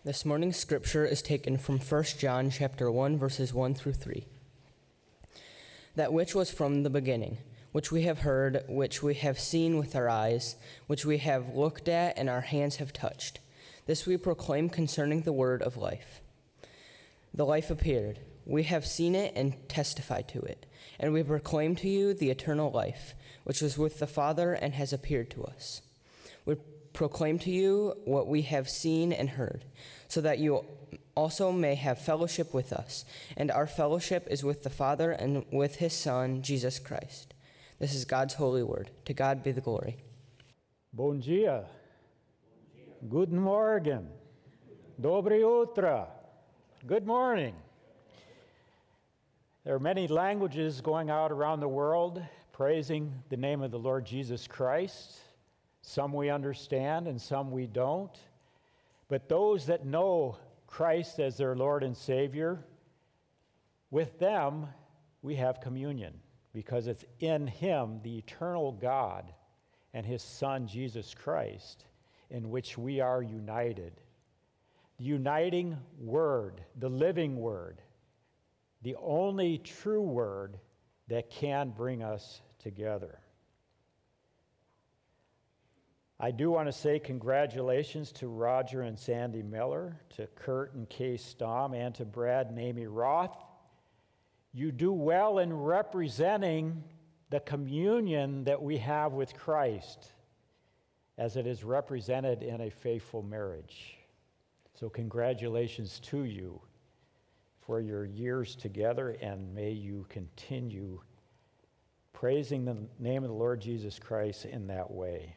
This morning's scripture is taken from 1 John chapter 1 verses 1 through 3. That which was from the beginning, which we have heard, which we have seen with our eyes, which we have looked at and our hands have touched. This we proclaim concerning the word of life. The life appeared. We have seen it and testified to it. And we proclaim to you the eternal life, which was with the Father and has appeared to us. We proclaim to you what we have seen and heard, so that you also may have fellowship with us. And our fellowship is with the Father and with his Son, Jesus Christ. This is God's holy word. To God be the glory. Bom dia. Guten Morgen. Dobre utra. Good morning. There are many languages going out around the world praising the name of the Lord Jesus Christ. Some we understand and some we don't. But those that know Christ as their Lord and Savior, with them we have communion because it's in Him, the eternal God, and His Son, Jesus Christ, in which we are united. The uniting Word, the living Word, the only true Word that can bring us together. I do want to say congratulations to Roger and Sandy Miller, to Kurt and Kay Stamm, and to Brad and Amy Roth. You do well in representing the communion that we have with Christ as it is represented in a faithful marriage. So congratulations to you for your years together, and may you continue praising the name of the Lord Jesus Christ in that way.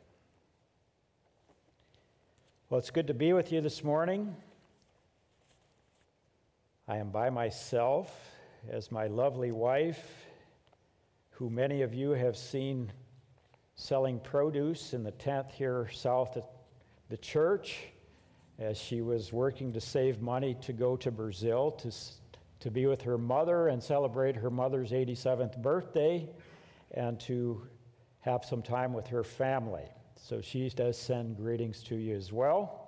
Well, it's good to be with you this morning. I am by myself, as my lovely wife, who many of you have seen selling produce in the tent here south at the church, as she was working to save money to go to Brazil to be with her mother and celebrate her mother's 87th birthday and to have some time with her family. So she does send greetings to you as well.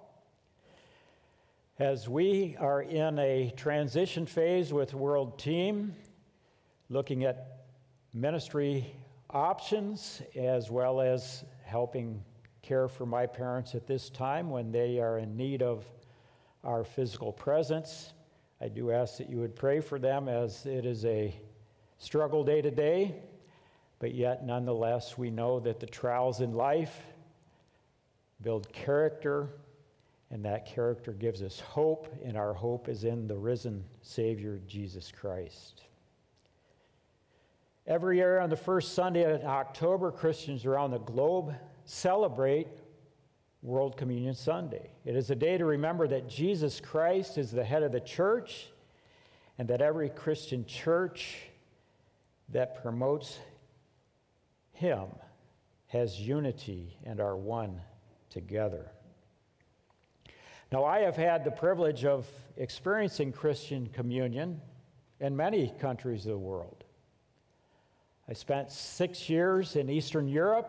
As we are in a transition phase with World Team, looking at ministry options as well as helping care for my parents at this time when they are in need of our physical presence, I do ask that you would pray for them, as it is a struggle day to day, but yet nonetheless we know that the trials in life build character, and that character gives us hope, and our hope is in the risen Savior, Jesus Christ. Every year on the first Sunday of October, Christians around the globe celebrate World Communion Sunday. It is a day to remember that Jesus Christ is the head of the church, and that every Christian church that promotes Him has unity and are one together. Now, I have had the privilege of experiencing Christian communion in many countries of the world. I spent 6 years in Eastern Europe,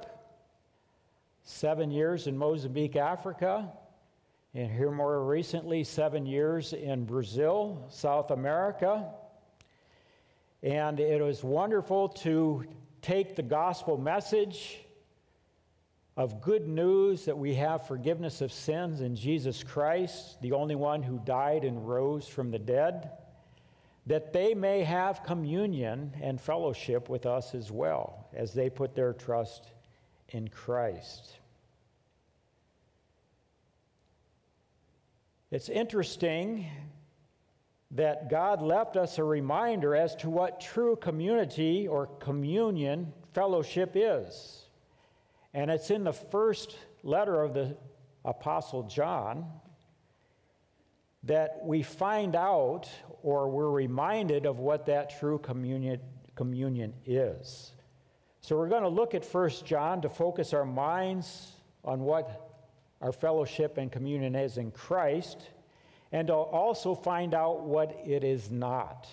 7 years in Mozambique, Africa, and here more recently, 7 years in Brazil, South America. And it was wonderful to take the gospel message of good news that we have forgiveness of sins in Jesus Christ, the only one who died and rose from the dead, that they may have communion and fellowship with us as well as they put their trust in Christ. It's interesting that God left us a reminder as to what true community or communion fellowship is. And it's in the first letter of the Apostle John that we find out, or we're reminded of what that true communion is. So we're going to look at 1 John to focus our minds on what our fellowship and communion is in Christ, and to also find out what it is not.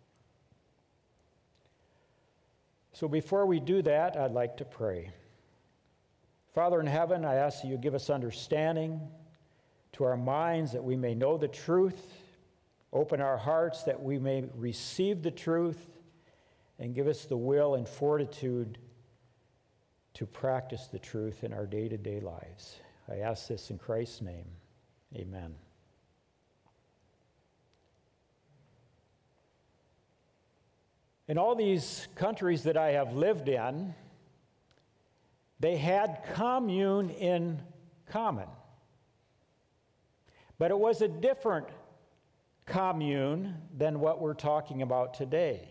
So before we do that, I'd like to pray. Father in heaven, I ask that you give us understanding to our minds that we may know the truth, open our hearts that we may receive the truth, and give us the will and fortitude to practice the truth in our day-to-day lives. I ask this in Christ's name. Amen. In all these countries that I have lived in, they had commune in common. But it was a different commune than what we're talking about today.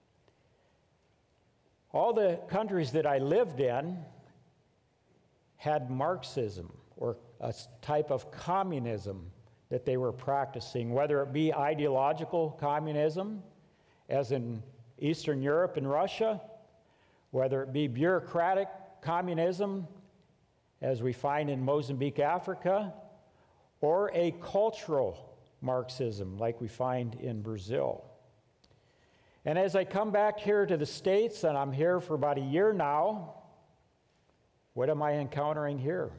All the countries that I lived in had Marxism, or a type of communism that they were practicing, whether it be ideological communism, as in Eastern Europe and Russia, whether it be bureaucratic communism, as we find in Mozambique, Africa, or a cultural Marxism, like we find in Brazil. And as I come back here to the States, and I'm here for about a year now, what am I encountering here?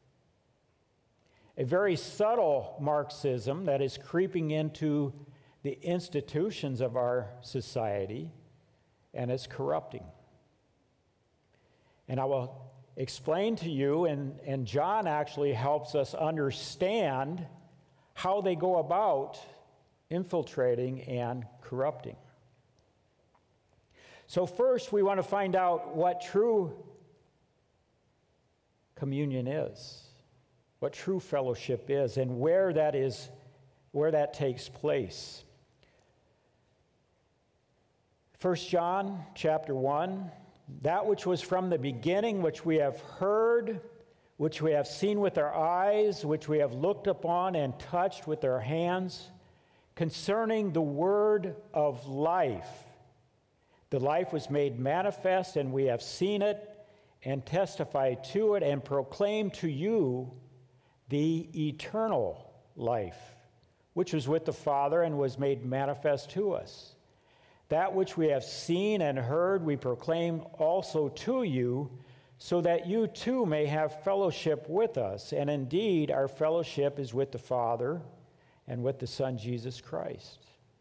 A very subtle Marxism that is creeping into the institutions of our society, and it's corrupting. And I will explain to you, and John actually helps us understand how they go about infiltrating and corrupting. So first, we want to find out what true communion is, what true fellowship is, and where that takes place. 1 John chapter 1, that which was from the beginning, which we have heard, which we have seen with our eyes, which we have looked upon and touched with our hands, concerning the word of life. The life was made manifest, and we have seen it, and testify to it, and proclaim to you the eternal life, which was with the Father and was made manifest to us. That which we have seen and heard, we proclaim also to you, so that you too may have fellowship with us. And indeed, our fellowship is with the Father and with the Son, Jesus Christ.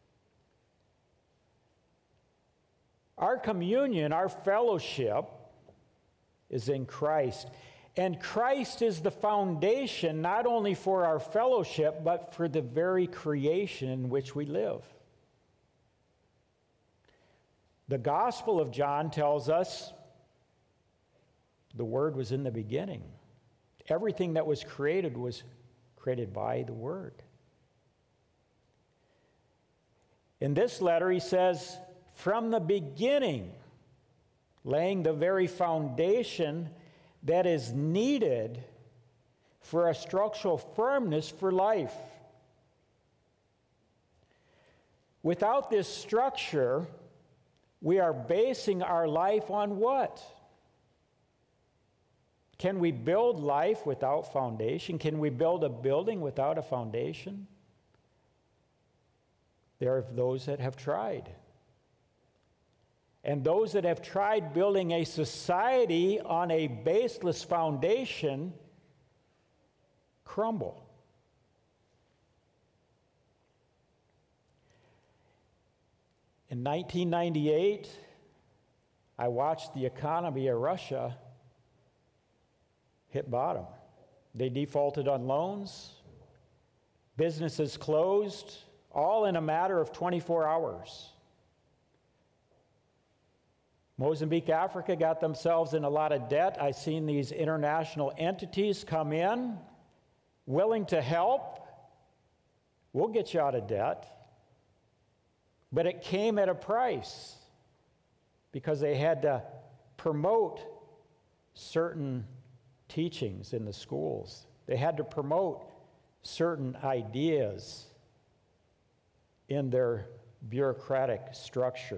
Our communion, our fellowship, is in Christ. And Christ is the foundation not only for our fellowship, but for the very creation in which we live. The Gospel of John tells us the Word was in the beginning. Everything that was created by the Word. In this letter, he says, from the beginning, laying the very foundation that is needed for a structural firmness for life. Without this structure, we are basing our life on what? Can we build life without foundation? Can we build a building without a foundation? There are those that have tried. And those that have tried building a society on a baseless foundation crumble. In 1998, I watched the economy of Russia hit bottom. They defaulted on loans, businesses closed, all in a matter of 24 hours. Mozambique, Africa got themselves in a lot of debt. I've seen these international entities come in, willing to help. We'll get you out of debt. But it came at a price because they had to promote certain teachings in the schools. They had to promote certain ideas in their bureaucratic structure.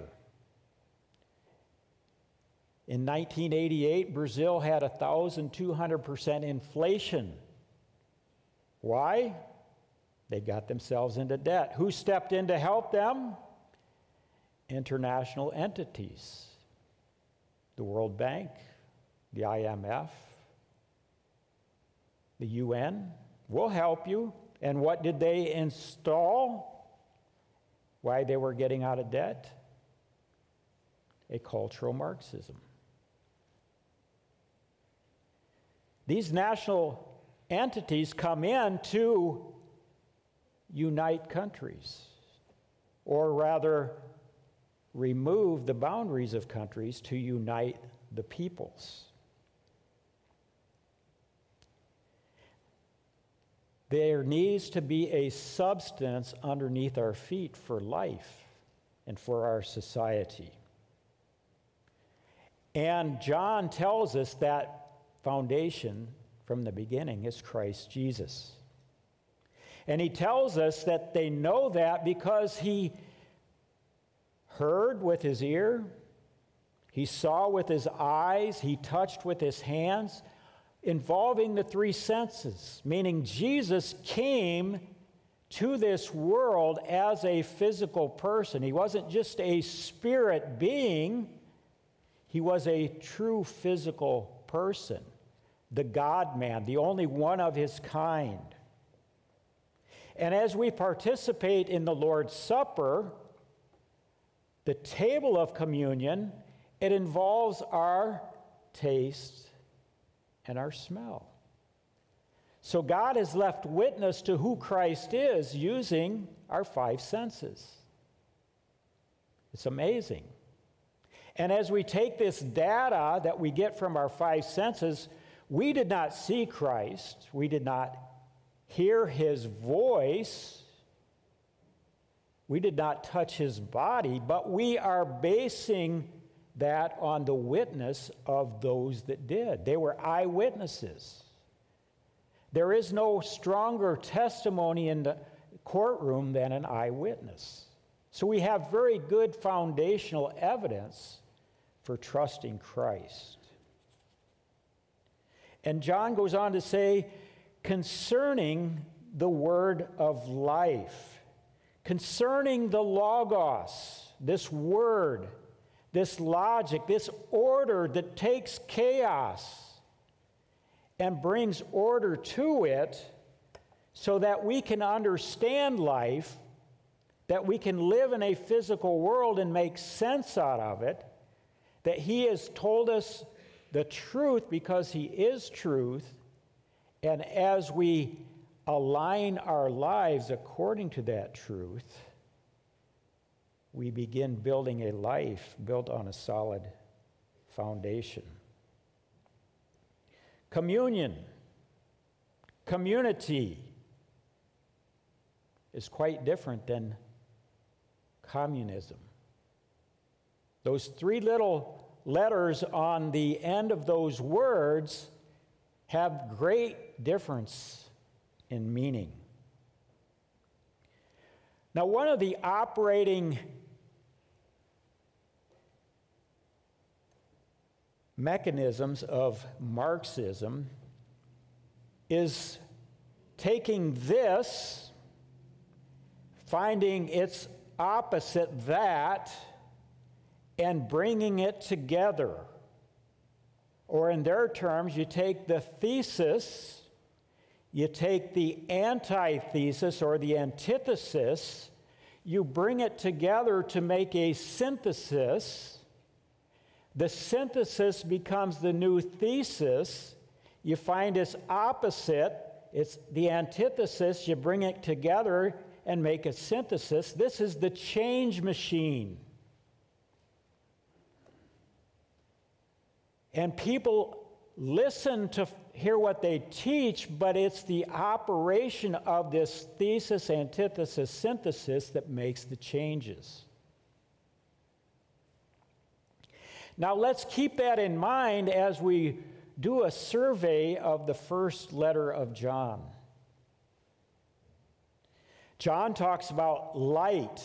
In 1988, Brazil had 1,200% inflation. Why? They got themselves into debt. Who stepped in to help them? International entities. The World Bank, the IMF, the UN, We'll help you. And what did they install? Why they were getting out of debt? A cultural Marxism. These national entities come in to unite countries, or rather, remove the boundaries of countries to unite the peoples. There needs to be a substance underneath our feet for life and for our society. And John tells us that foundation from the beginning is Christ Jesus. And he tells us that they know that because he heard with his ear, he saw with his eyes, he touched with his hands, involving the three senses, meaning Jesus came to this world as a physical person. He wasn't just a spirit being, he was a true physical person, the God-man, the only one of his kind. And as we participate in the Lord's Supper, the table of communion, it involves our taste and our smell. So God has left witness to who Christ is using our five senses. It's amazing. And as we take this data that we get from our five senses, we did not see Christ. We did not hear his voice. We did not touch his body, but we are basing that on the witness of those that did. They were eyewitnesses. There is no stronger testimony in the courtroom than an eyewitness. So we have very good foundational evidence for trusting Christ. And John goes on to say, concerning the word of life, concerning the Logos, this word, this logic, this order that takes chaos and brings order to it so that we can understand life, that we can live in a physical world and make sense out of it, that he has told us the truth because he is truth, and as we align our lives according to that truth, we begin building a life built on a solid foundation. Communion, community, is quite different than communism. Those three little letters on the end of those words have great difference in meaning. Now, one of the operating mechanisms of Marxism is taking this, finding its opposite, that, and bringing it together. Or in their terms, you take the thesis, you take the antithesis or the antithesis, you bring it together to make a synthesis. The synthesis becomes the new thesis. You find its opposite, it's the antithesis, you bring it together and make a synthesis. This is the change machine. And people listen to hear what they teach, but it's the operation of this thesis, antithesis, synthesis that makes the changes. Now let's keep that in mind as we do a survey of the first letter of John. John talks about light,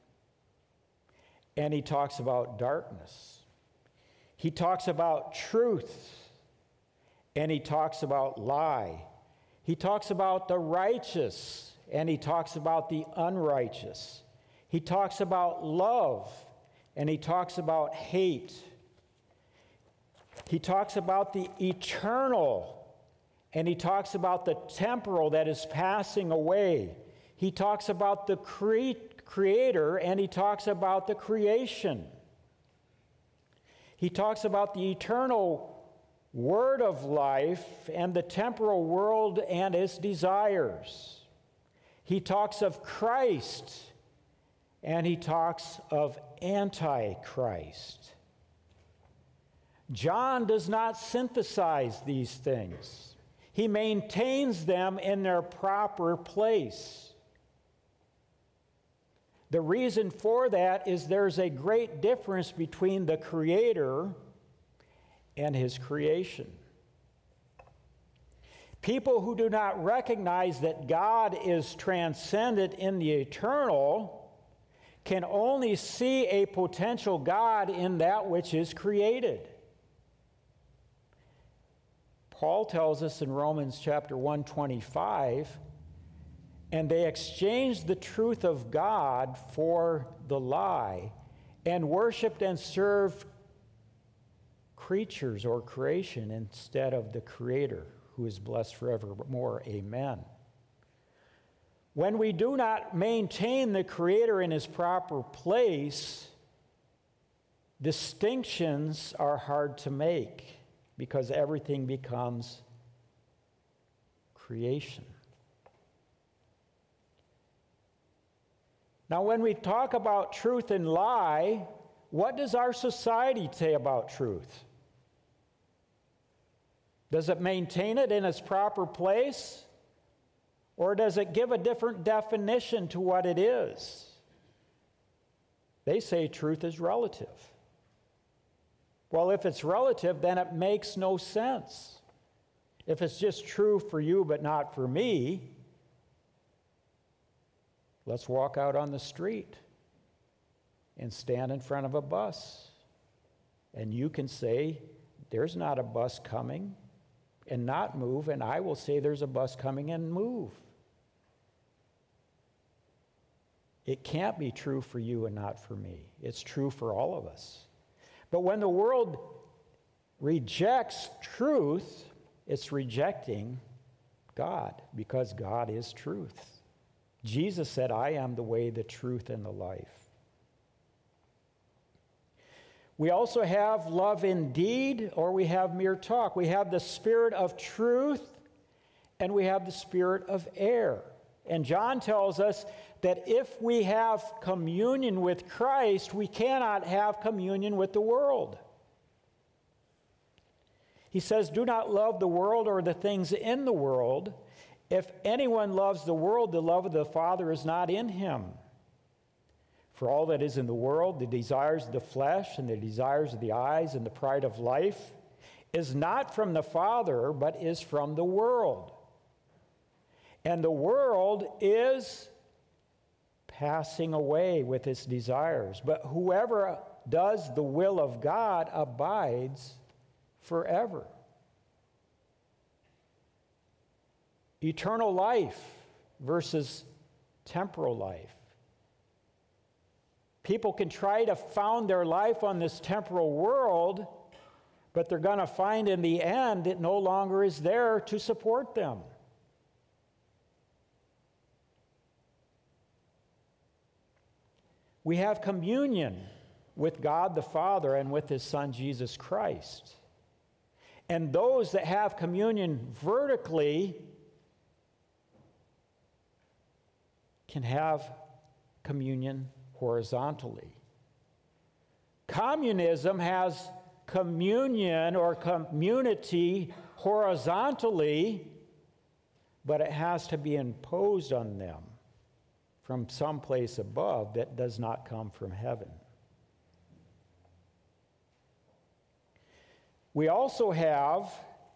and he talks about darkness. He talks about truth, and he talks about lie. He talks about the righteous, and he talks about the unrighteous. He talks about love, and he talks about hate. He talks about the eternal, And he talks about the temporal that is passing away. He talks about the Creator, and he talks about the creation. He talks about the eternal Word of life and the temporal world and its desires. He talks of Christ, and he talks of Antichrist. John does not synthesize these things. He maintains them in their proper place. The reason for that is there's a great difference between the Creator and his creation. People who do not recognize that God is transcendent in the eternal can only see a potential God in that which is created. Paul tells us in Romans chapter 1:25, and they exchanged the truth of God for the lie, and worshiped and served creatures or creation instead of the Creator, who is blessed forevermore. Amen. When we do not maintain the Creator in his proper place, distinctions are hard to make because everything becomes creation. Now, when we talk about truth and lie, what does our society say about truth? Does it maintain it in its proper place? Or does it give a different definition to what it is? They say truth is relative. Well, if it's relative, then it makes no sense. If it's just true for you but not for me, let's walk out on the street and stand in front of a bus. And you can say, there's not a bus coming, and not move, and I will say there's a bus coming and move. It can't be true for you and not for me. It's true for all of us. But when the world rejects truth, it's rejecting God, because God is truth. Jesus said, I am the way, the truth, and the life. We also have love in deed, or we have mere talk. We have the spirit of truth, and we have the spirit of error. And John tells us that if we have communion with Christ, we cannot have communion with the world. He says, do not love the world or the things in the world. If anyone loves the world, the love of the Father is not in him. For all that is in the world, the desires of the flesh and the desires of the eyes and the pride of life, is not from the Father, but is from the world. And the world is passing away with its desires. But whoever does the will of God abides forever. Eternal life versus temporal life. People can try to found their life on this temporal world, but they're going to find in the end it no longer is there to support them. We have communion with God the Father and with his Son Jesus Christ. And those that have communion vertically can have communion horizontally. Communism has communion or community horizontally, but it has to be imposed on them from some place above that does not come from heaven. We also have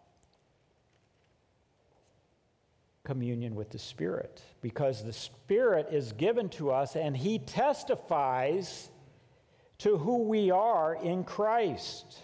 communion with the Spirit, because the Spirit is given to us and he testifies to who we are in Christ.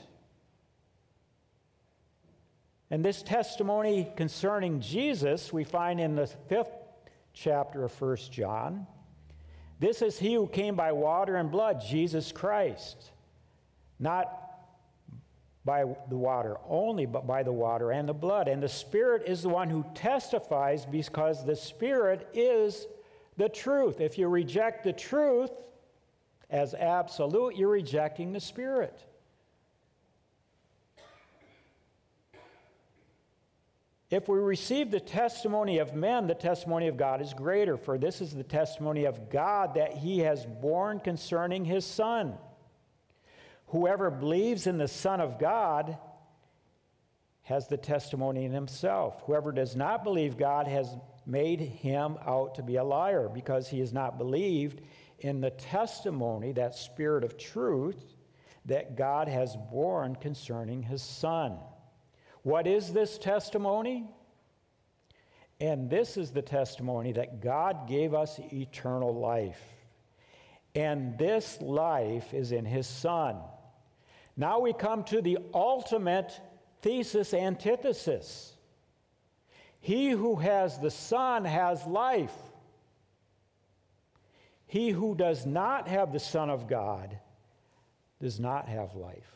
And this testimony concerning Jesus we find in the 5th chapter of 1 John. This is he who came by water and blood, Jesus Christ, not by the water only, but by the water and the blood. And the Spirit is the one who testifies, because the Spirit is the truth. If you reject the truth as absolute, you're rejecting the Spirit. If we receive the testimony of men, the testimony of God is greater, for this is the testimony of God that he has borne concerning his Son. Whoever believes in the Son of God has the testimony in himself. Whoever does not believe God has made him out to be a liar, because he has not believed in the testimony, that Spirit of truth, that God has borne concerning his Son. What is this testimony? And this is the testimony, that God gave us eternal life. And this life is in his Son. Now we come to the ultimate thesis antithesis. He who has the Son has life. He who does not have the Son of God does not have life.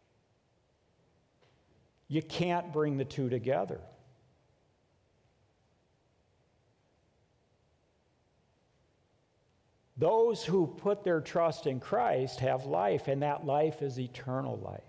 You can't bring the two together. Those who put their trust in Christ have life, and that life is eternal life.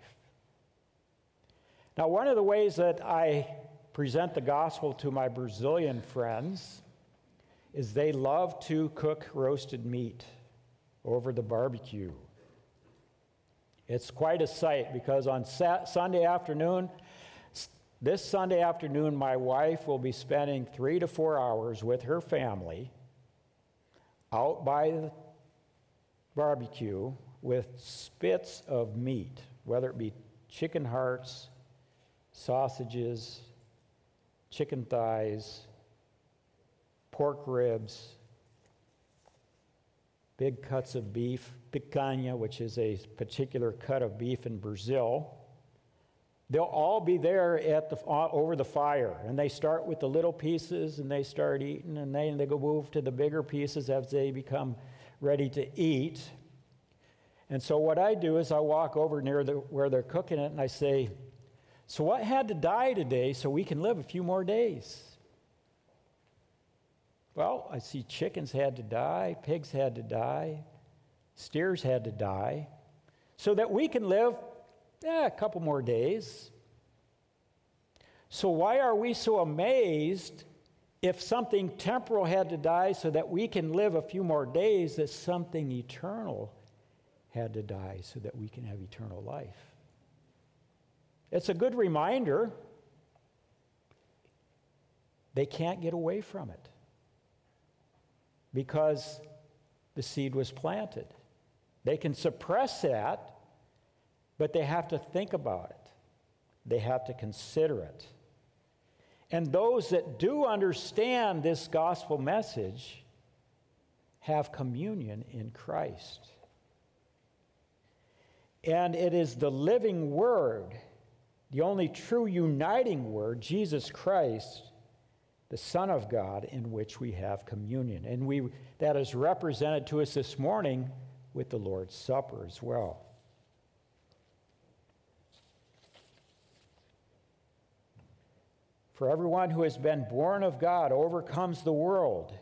Now, one of the ways that I present the gospel to my Brazilian friends is they love to cook roasted meat over the barbecue. It's quite a sight, because on Sunday afternoon, this Sunday afternoon, my wife will be spending 3 to 4 hours with her family out by the barbecue with spits of meat, whether it be chicken hearts, sausages, chicken thighs, pork ribs, big cuts of beef, picanha, which is a particular cut of beef in Brazil. They'll all be there over the fire, and they start with the little pieces, and they start eating, and then they go move to the bigger pieces as they become ready to eat. And so what I do is I walk over near where they're cooking it, and I say, "So what had to die today so we can live a few more days?" Well, I see chickens had to die, pigs had to die, steers had to die, so that we can live a couple more days. So why are we so amazed if something temporal had to die so that we can live a few more days, that something eternal had to die so that we can have eternal life? It's a good reminder. They can't get away from it, because the seed was planted. They can suppress that, but they have to think about it. They have to consider it. And those that do understand this gospel message have communion in Christ. And it is the living Word, the only true uniting Word, Jesus Christ, the Son of God, in which we have communion. And that is represented to us this morning with the Lord's Supper as well. For everyone who has been born of God overcomes the world.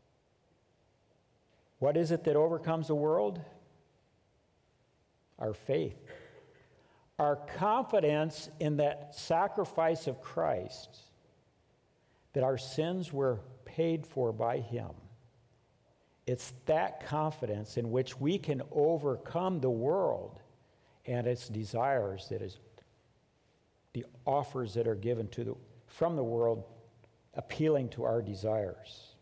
What is it that overcomes the world? Our faith. Our confidence in that sacrifice of Christ, that our sins were paid for by him. It's that confidence in which we can overcome the world and its desires, that is the offers that are given from the world, appealing to our desires.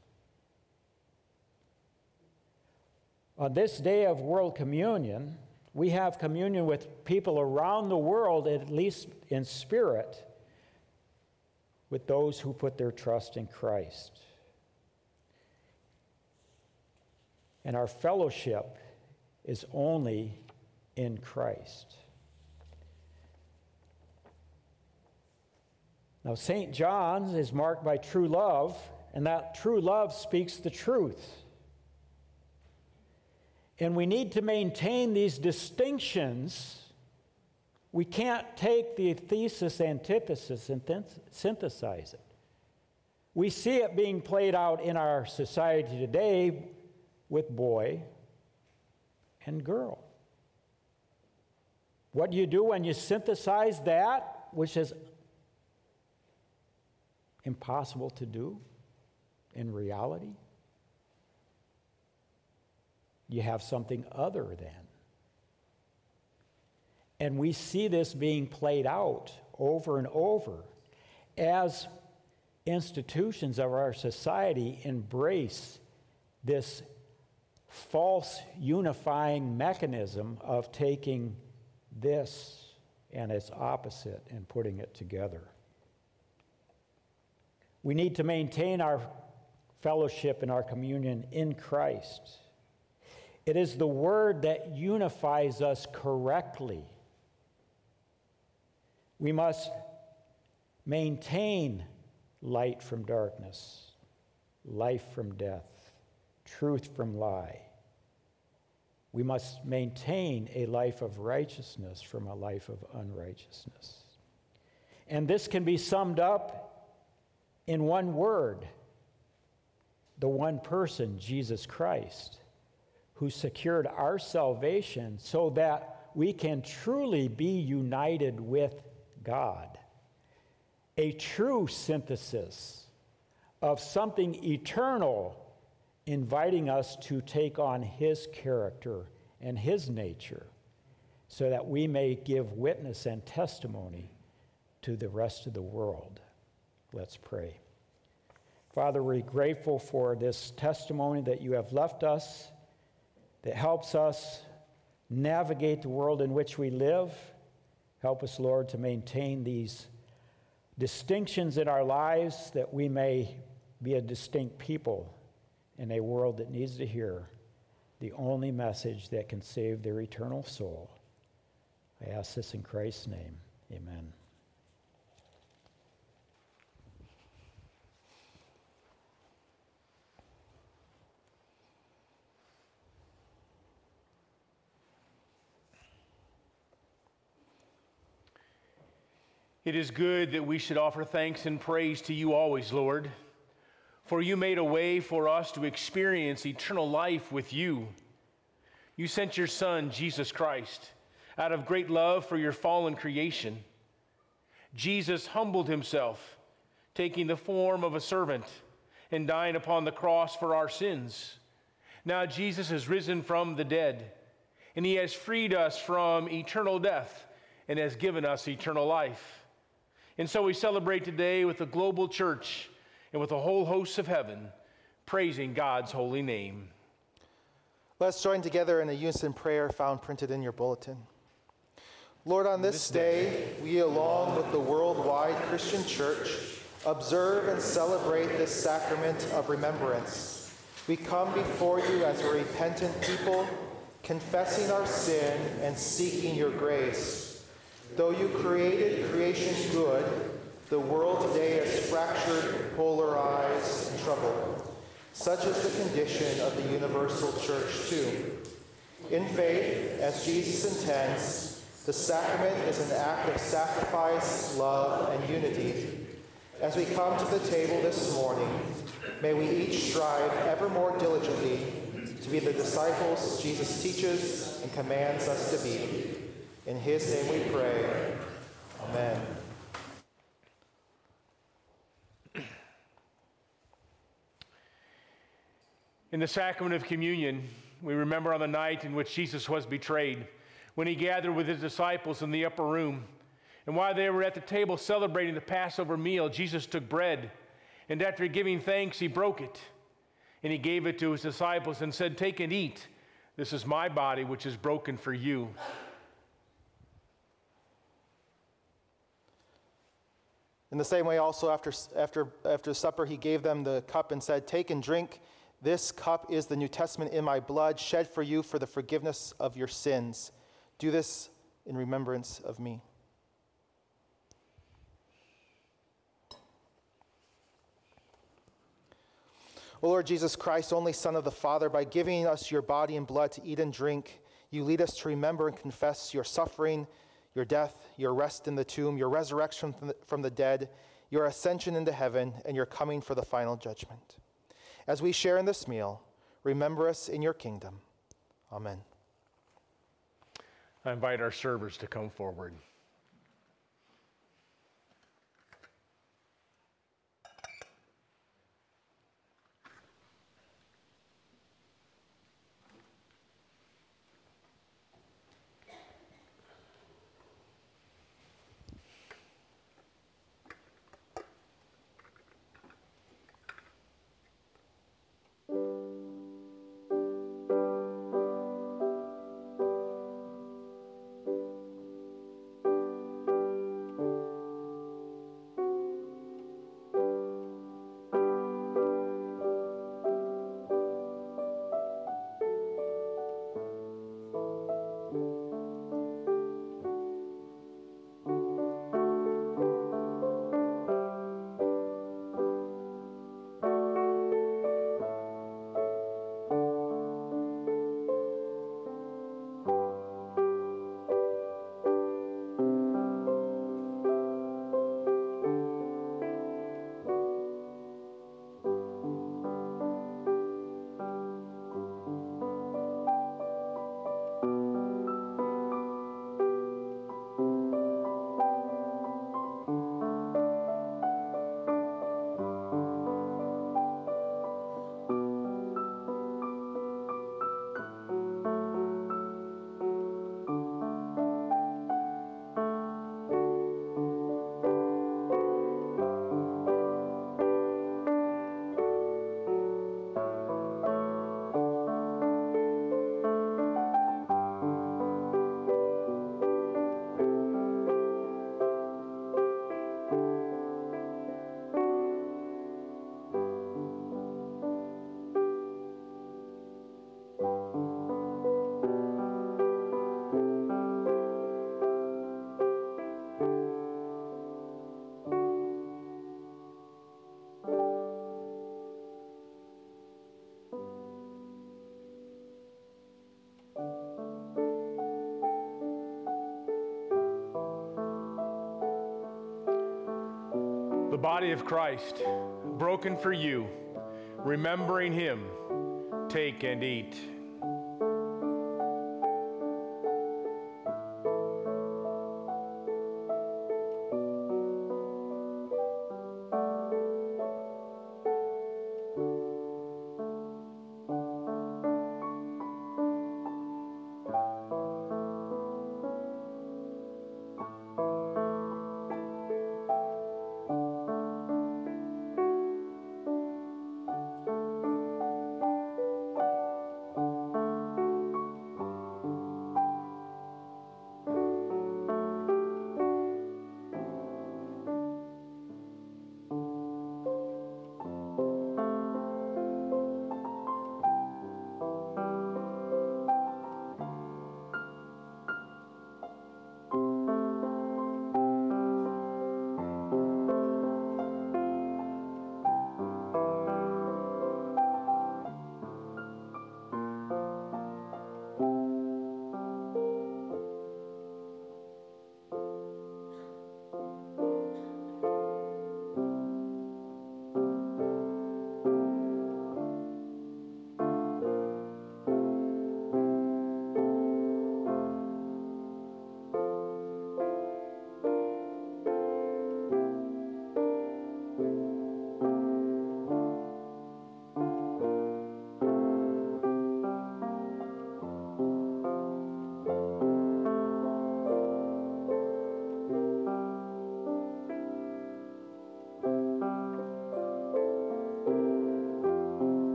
On this day of World Communion, we have communion with people around the world, at least in spirit, with those who put their trust in Christ. And our fellowship is only in Christ. Now, St. John's is marked by true love, and that true love speaks the truth. And we need to maintain these distinctions We can't take the thesis, antithesis, and synthesize it. We see it being played out in our society today with boy and girl. What do you do when you synthesize that, which is impossible to do in reality? You have something other than. And we see this being played out over and over as institutions of our society embrace this false unifying mechanism of taking this and its opposite and putting it together. We need to maintain our fellowship and our communion in Christ. It is the Word that unifies us correctly. We must maintain light from darkness, life from death, truth from lie. We must maintain a life of righteousness from a life of unrighteousness. And this can be summed up in one word: the one person, Jesus Christ, who secured our salvation so that we can truly be united with God. A true synthesis of something eternal inviting us to take on His character and His nature so that we may give witness and testimony to the rest of the world. Let's pray. Father, we're grateful for this testimony that you have left us that helps us navigate the world in which we live. Help us, Lord, to maintain these distinctions in our lives that we may be a distinct people in a world that needs to hear the only message that can save their eternal soul. I ask this in Christ's name. Amen. It is good that we should offer thanks and praise to you always, Lord, for you made a way for us to experience eternal life with you. You sent your Son, Jesus Christ, out of great love for your fallen creation. Jesus humbled himself, taking the form of a servant and dying upon the cross for our sins. Now Jesus has risen from the dead, and he has freed us from eternal death and has given us eternal life. And so we celebrate today with the global church and with the whole hosts of heaven, praising God's holy name. Let's join together in a unison prayer found printed in your bulletin. Lord, on this day, we, along with the worldwide Christian church, observe and celebrate this sacrament of remembrance. We come before you as a repentant people, confessing our sin and seeking your grace. Though you created creation good, the world today is fractured, polarized, and troubled. Such is the condition of the universal church too. In faith, as Jesus intends, the sacrament is an act of sacrifice, love, and unity. As we come to the table this morning, may we each strive ever more diligently to be the disciples Jesus teaches and commands us to be. In his name we pray. Amen. In the sacrament of communion, we remember on the night in which Jesus was betrayed, when he gathered with his disciples in the upper room. And while they were at the table celebrating the Passover meal, Jesus took bread, and after giving thanks, he broke it. And he gave it to his disciples and said, "Take and eat. This is my body, which is broken for you." In the same way, also after supper, he gave them the cup and said, "Take and drink. This cup is the New Testament in my blood, shed for you for the forgiveness of your sins. Do this in remembrance of me." O Lord Jesus Christ, only Son of the Father, by giving us your body and blood to eat and drink, you lead us to remember and confess your suffering, your death, your rest in the tomb, your resurrection from the dead, your ascension into heaven, and your coming for the final judgment. As we share in this meal, remember us in your kingdom. Amen. I invite our servers to come forward. The body of Christ, broken for you, remembering him, take and eat.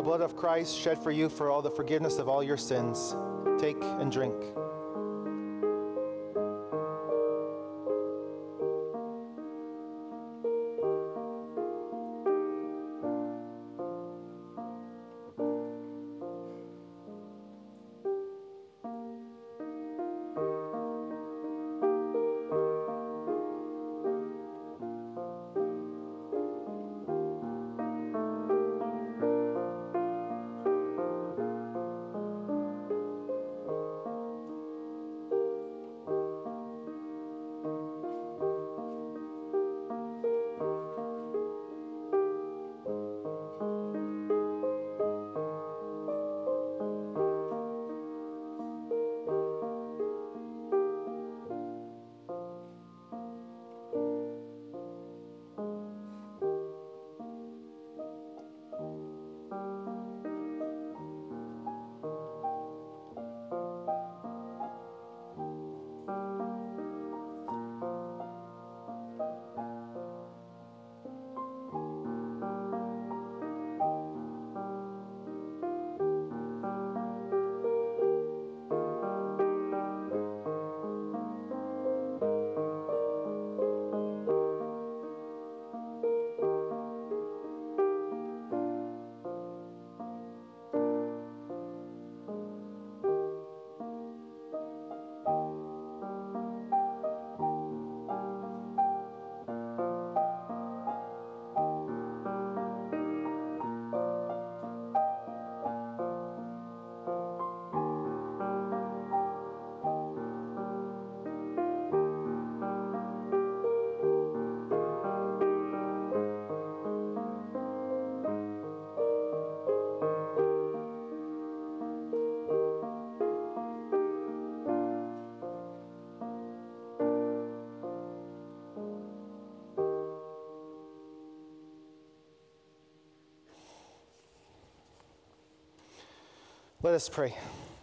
blood of Christ shed for you for all the forgiveness of all your sins. Take and drink. Let us pray.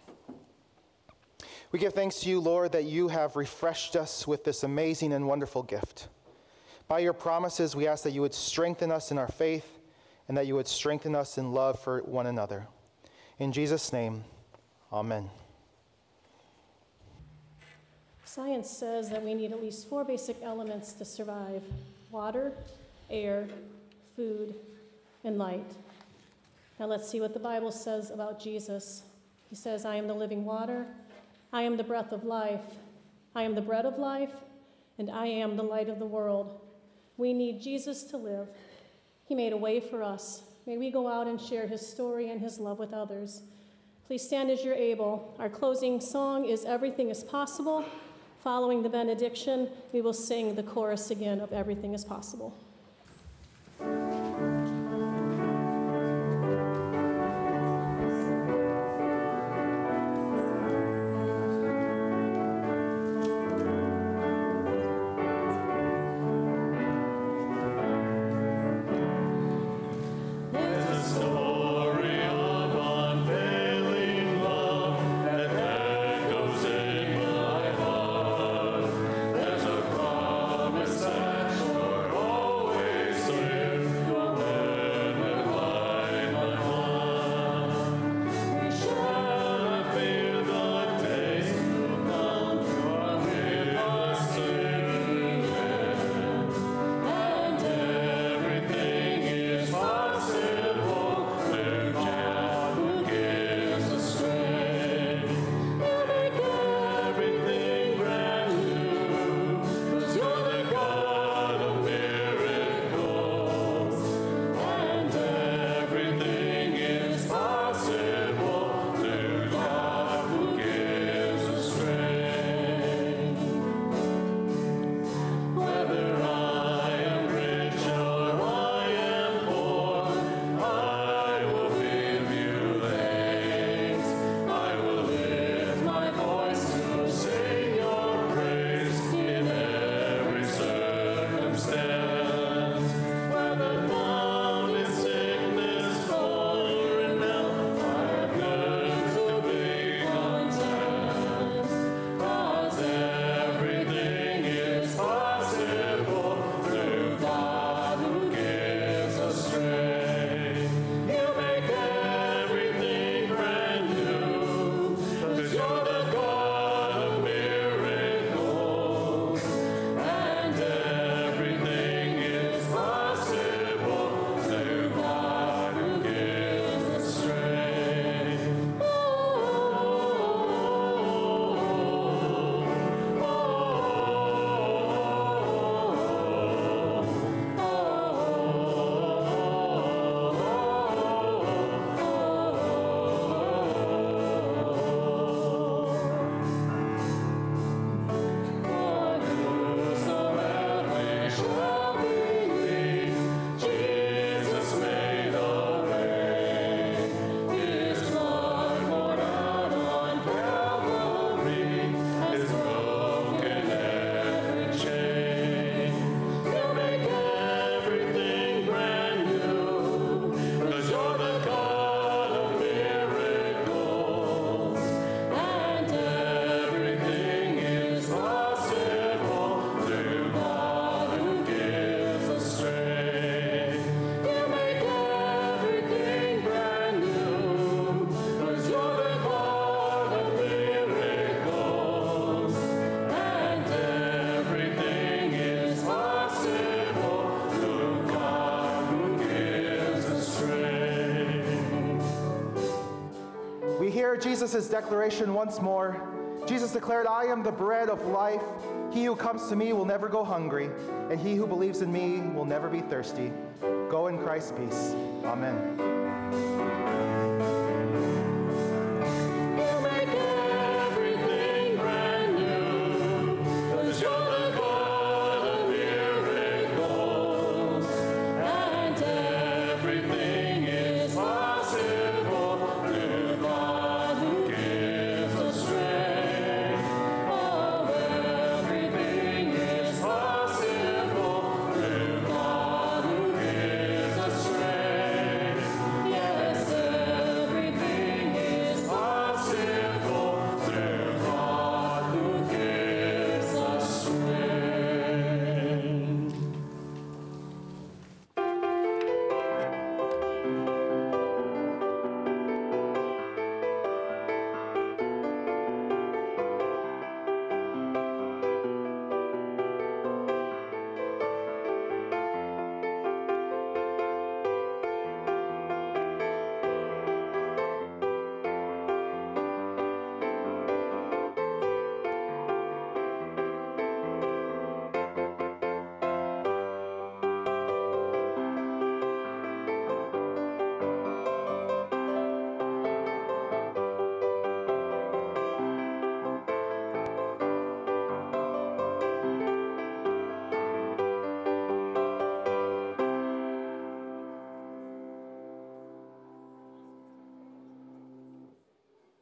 We give thanks to you, Lord, that you have refreshed us with this amazing and wonderful gift. By your promises, we ask that you would strengthen us in our faith and that you would strengthen us in love for one another. In Jesus' name, amen. Science says that we need at least 4 basic elements to survive: water, air, food, and light. Now let's see what the Bible says about Jesus. He says, I am the living water, I am the breath of life, I am the bread of life, and I am the light of the world. We need Jesus to live. He made a way for us. May we go out and share his story and his love with others. Please stand as you're able. Our closing song is Everything is Possible. Following the benediction, we will sing the chorus again of Everything is Possible. Promise that you're all We hear Jesus' declaration once more. Jesus declared, "I am the bread of life. He who comes to me will never go hungry, and he who believes in me will never be thirsty." Go in Christ's peace. Amen.